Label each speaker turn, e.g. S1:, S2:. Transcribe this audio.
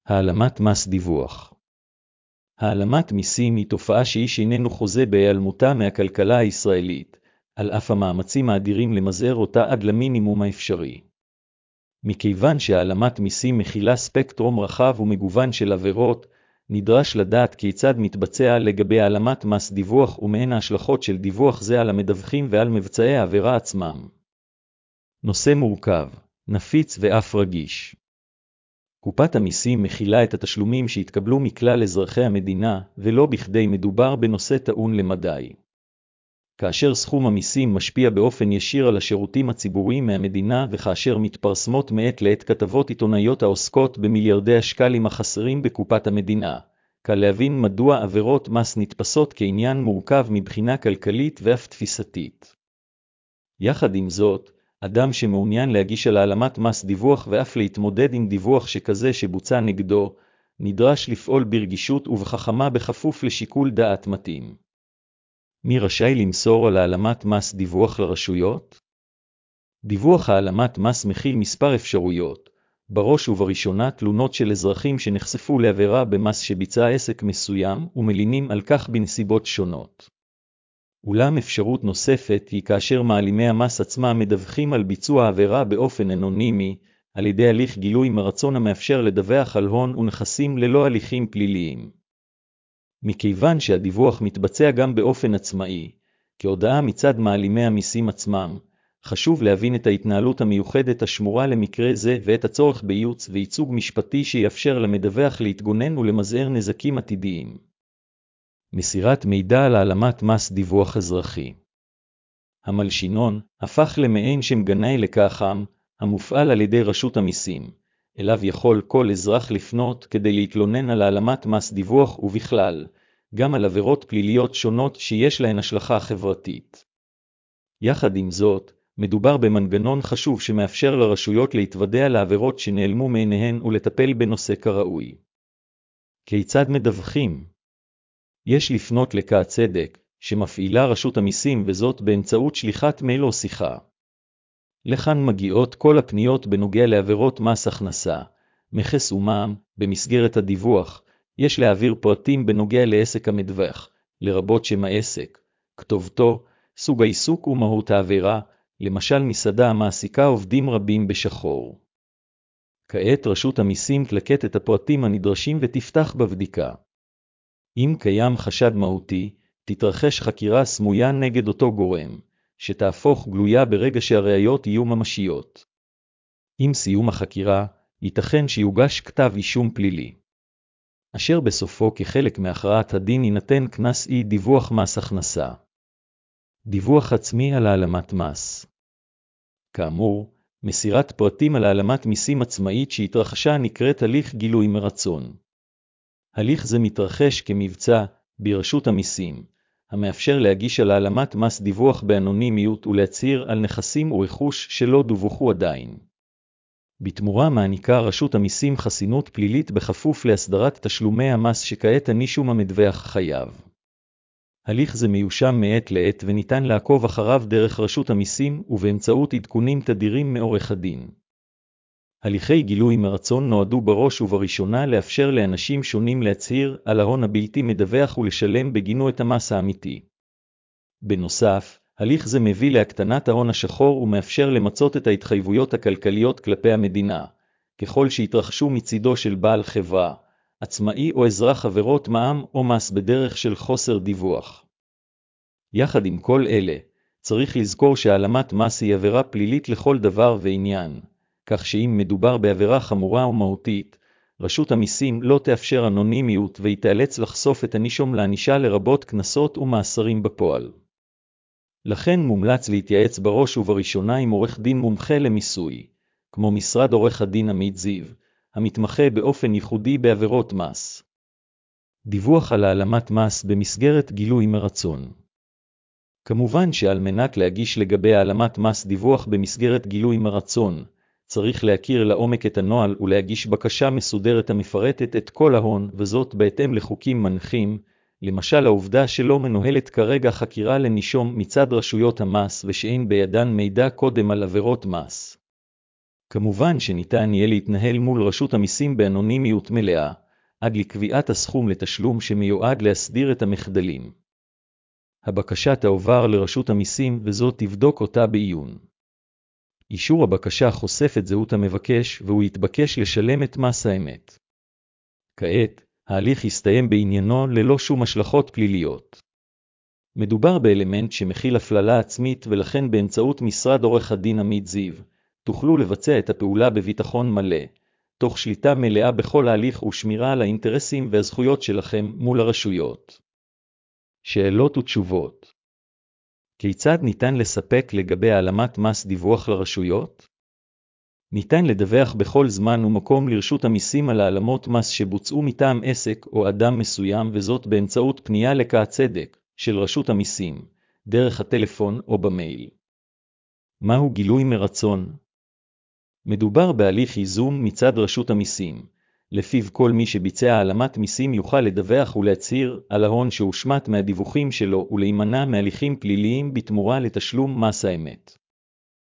S1: העלמת מס דיווח. העלמת מיסים היא תופעה שאיש איננו חוזה בהיעלמותה מהכלכלה הישראלית, על אף המאמצים האדירים למזער אותה עד למינימום האפשרי. מכיוון שהעלמת מיסים מכילה ספקטרום רחב ומגוון של עבירות, נדרש לדעת כיצד מתבצע לגבי העלמת מס דיווח ומהן ההשלכות של דיווח זה על המדווחים ועל מבצעי העבירה עצמם. נושא מורכב, נפיץ ואף רגיש. קופת המיסים מכילה את התשלומים שהתקבלו מכלל אזרחי המדינה, ולא בכדי מדובר בנושא טעון למדי. כאשר סכום המיסים משפיע באופן ישיר על השירותים הציבוריים מהמדינה, וכאשר מתפרסמות מעת לעת כתבות עיתונאיות העוסקות במיליארדי השקלים החסרים בקופת המדינה, קל להבין מדוע עבירות מס נתפסות כעניין מורכב מבחינה כלכלית ואף תפיסתית. יחד עם זאת, אדם שמעוניין להגיש על העלמת מס דיווח ואף להתמודד עם דיווח שכזה שבוצע נגדו, נדרש לפעול ברגישות ובחכמה בכפוף לשיקול דעת מתאים. מי רשאי למסור על העלמת מס דיווח לרשויות? דיווח העלמת מס מכיל מספר אפשרויות, בראש ובראשונה תלונות של אזרחים שנחשפו לעבירה במס שביצע עסק מסוים ומלינים על כך בנסיבות שונות. אולם אפשרות נוספת היא כאשר מעלימי המס עצמם מדווחים על ביצוע העבירה באופן אנונימי, על ידי הליך גילוי מרצון המאפשר לדווח על הון ונכסים ללא הליכים פליליים. מכיוון שהדיווח מתבצע גם באופן עצמאי, כהודעה מצד מעלימי המיסים עצמם, חשוב להבין את ההתנהלות המיוחדת השמורה למקרה זה ואת הצורך בייעוץ וייצוג משפטי שיאפשר למדווח להתגונן ולמזער נזקים עתידיים. מסירת מידע על העלמת מס דיווח אזרחי. המלשינון הפך למעין שם גנאי לכחם, המופעל על ידי רשות המיסים, אליו יכול כל אזרח לפנות כדי להתלונן על העלמת מס דיווח ובכלל, גם על עבירות פליליות שונות שיש להן השלכה חברתית. יחד עם זאת, מדובר במנגנון חשוב שמאפשר לרשויות להתוודע לעבירות שנעלמו מעיניהן ולטפל בנושא כראוי. כיצד מדווחים? יש לפנות לקה צדק, שמפעילה רשות המיסים וזאת באמצעות שליחת מייל או שיחה. לכאן מגיעות כל הפניות בנוגע לעבירות מס הכנסה, מכס ומע"מ. במסגרת הדיווח, יש להעביר פרטים בנוגע לעסק המדווח, לרבות שם העסק, כתובתו, סוג העיסוק ומהות העבירה, למשל מסעדה המעסיקה עובדים רבים בשחור. כעת רשות המיסים תלקט את הפרטים הנדרשים ותפתח בבדיקה. אם קיים חשד מהותי, תתרחש חקירה סמויה נגד אותו גורם, שתהפוך גלויה ברגע שהראיות יהיו ממשיות. עם סיום החקירה, ייתכן שיוגש כתב אישום פלילי, אשר בסופו כחלק מהכרעת הדין יינתן קנס אי דיווח מס הכנסה. דיווח עצמי על העלמת מס. כאמור, מסירת פרטים על העלמת מיסים עצמאית שהתרחשה נקראת הליך גילוי מרצון. הליך זה מתרחש כמבצע ברשות המיסים, המאפשר להגיש על העלמת מס דיווח באנונימיות ולהצהיר על נכסים ורכוש שלא דווחו עדיין. בתמורה מעניקה רשות המיסים חסינות פלילית בכפוף להסדרת תשלומי המס שכעת הנישום המדווח חייב. הליך זה מיושם מעת לעת וניתן לעקוב אחריו דרך רשות המיסים ובאמצעות עדכונים תדירים מעורך הדין. הליכי גילוי מרצון נועדו בראש ובראשונה לאפשר לאנשים שונים להצהיר על ההון הבלתי מדווח ולשלם בגינו את המס האמיתי. בנוסף, הליך זה מביא להקטנת ההון השחור ומאפשר למצות את ההתחייבויות הכלכליות כלפי המדינה, ככל שהתרחשו מצידו של בעל חברה, עצמאי או אזרח עבירות מע"מ או מס בדרך של חוסר דיווח. יחד עם כל אלה, צריך לזכור שהעלמת מס היא עבירה פלילית לכל דבר ועניין, כך שאם מדובר בעבירה חמורה או מהותית, רשות המיסים לא תאפשר אנונימיות והיא תאלץ לחשוף את הנישום לענישה לרבות קנסות ומאסרים בפועל. לכן מומלץ להתייעץ בראש ובראשונה עם עורך דין מומחה למיסוי, כמו משרד עורך הדין עמית זיו, המתמחה באופן ייחודי בעבירות מס. דיווח על העלמת מס במסגרת גילוי מרצון. כמובן שעל מנת להגיש לגבי העלמת מס דיווח במסגרת גילוי מרצון, צריך להכיר לעומק את הנוהל ולהגיש בקשה מסודרת המפרטת את כל ההון, וזאת בהתאם לחוקים מנחים, למשל העובדה שלא מנוהלת כרגע חקירה לנישום מצד רשויות המס ושאין בידן מידע קודם על עבירות מס. כמובן שניתן יהיה להתנהל מול רשות המיסים באנונימיות מלאה, עד לקביעת הסכום לתשלום שמיועד להסדיר את המחדלים. הבקשה תועבר לרשות המיסים וזאת תבדוק אותה בעיון. אישור הבקשה חושף את זהות המבקש והוא יתבקש לשלם את מס האמת. כעת, ההליך יסתיים בעניינו ללא שום השלכות פליליות. מדובר באלמנט שמכיל הפללה עצמית ולכן באמצעות משרד עורך הדין עמית זיו, תוכלו לבצע את הפעולה בביטחון מלא, תוך שליטה מלאה בכל ההליך ושמירה על האינטרסים והזכויות שלכם מול הרשויות. שאלות ותשובות. כיצד ניתן לספק לגבי העלמת מס דיווח לרשויות? ניתן לדווח בכל זמן ומקום לרשות המיסים על העלמות מס שבוצעו מטעם עסק או אדם מסוים וזאת באמצעות פנייה לקצדק של רשות המיסים, דרך הטלפון או במייל. מהו גילוי מרצון? מדובר בהליך ייזום מצד רשות המיסים, לפיו כל מי שביצע העלמת מיסים יוכל לדווח ולהצהיר על ההון שהושמט מהדיווחים שלו ולהימנע מהליכים פליליים בתמורה לתשלום מס האמת.